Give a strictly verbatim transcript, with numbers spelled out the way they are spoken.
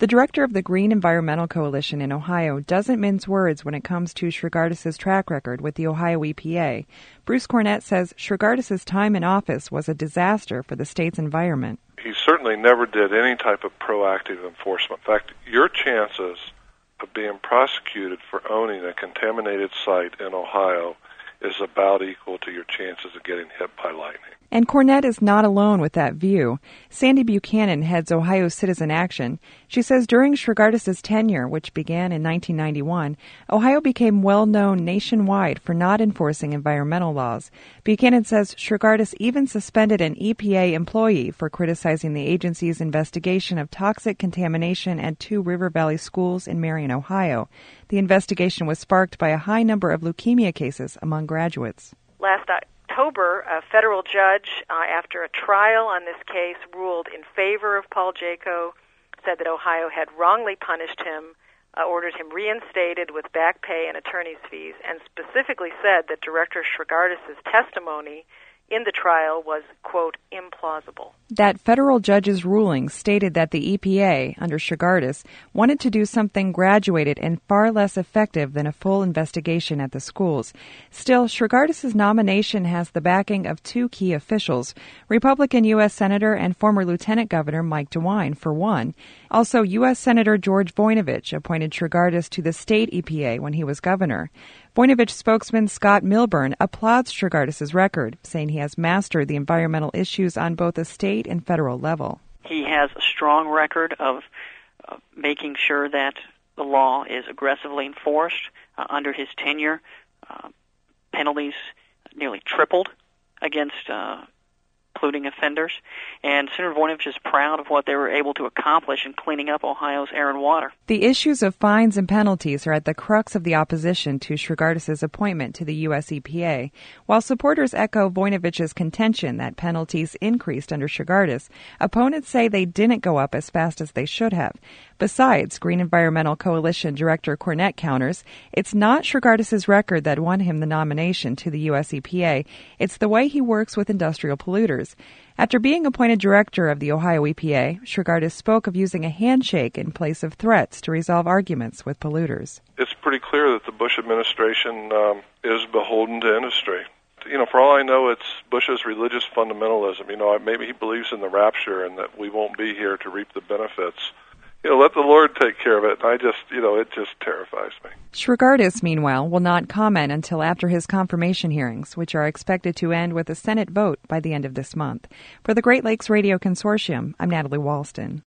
The director of the Green Environmental Coalition in Ohio doesn't mince words when it comes to Shrigardis' track record with the Ohio E P A. Bruce Cornett says Shrigardis' time in office was a disaster for the state's environment. He certainly never did any type of proactive enforcement. In fact, your chances of being prosecuted for owning a contaminated site in Ohio is about equal to your chances of getting hit by lightning. And Cornett is not alone with that view. Sandy Buchanan heads Ohio Citizen Action. She says during Shrigardis' tenure, which began in nineteen ninety-one, Ohio became well known nationwide for not enforcing environmental laws. Buchanan says Shrigardis even suspended an E P A employee for criticizing the agency's investigation of toxic contamination at two River Valley schools in Marion, Ohio. The investigation was sparked by a high number of leukemia cases among graduates. Last October, a federal judge, uh, after a trial on this case, ruled in favor of Paul Jaco, said that Ohio had wrongly punished him, uh, ordered him reinstated with back pay and attorney's fees, and specifically said that Director Shrigardis' testimony in the trial was, quote, implausible. That federal judge's ruling stated that the E P A, under Shrigardis, wanted to do something graduated and far less effective than a full investigation at the schools. Still, Shrigardis' nomination has the backing of two key officials, Republican U S Senator and former Lieutenant Governor Mike DeWine, for one. Also, U S Senator George Voinovich appointed Shrigardis to the state E P A when he was governor. Voinovich spokesman Scott Milburn applauds Shrigardis' record, saying he has mastered the environmental issues on both a state and federal level. He has a strong record of uh, making sure that the law is aggressively enforced. Uh, under his tenure, uh, penalties nearly tripled against uh, polluting offenders, and Senator Voinovich is proud of what they were able to accomplish in cleaning up Ohio's air and water. The issues of fines and penalties are at the crux of the opposition to Shrigardis' appointment to the U S E P A. While supporters echo Voinovich's contention that penalties increased under Shrigardis, opponents say they didn't go up as fast as they should have. Besides, Green Environmental Coalition Director Cornett counters, it's not Shrigardis' record that won him the nomination to the U S E P A. It's the way he works with industrial polluters. After being appointed director of the Ohio E P A, Shrigardis spoke of using a handshake in place of threats to resolve arguments with polluters. It's pretty clear that the Bush administration um, is beholden to industry. You know, for all I know, it's Bush's religious fundamentalism. You know, maybe he believes in the rapture and that we won't be here to reap the benefits. You know, let the Lord take care of it. I just, you know, it just terrifies me. Shrigardis, meanwhile, will not comment until after his confirmation hearings, which are expected to end with a Senate vote by the end of this month. For the Great Lakes Radio Consortium, I'm Natalie Walston.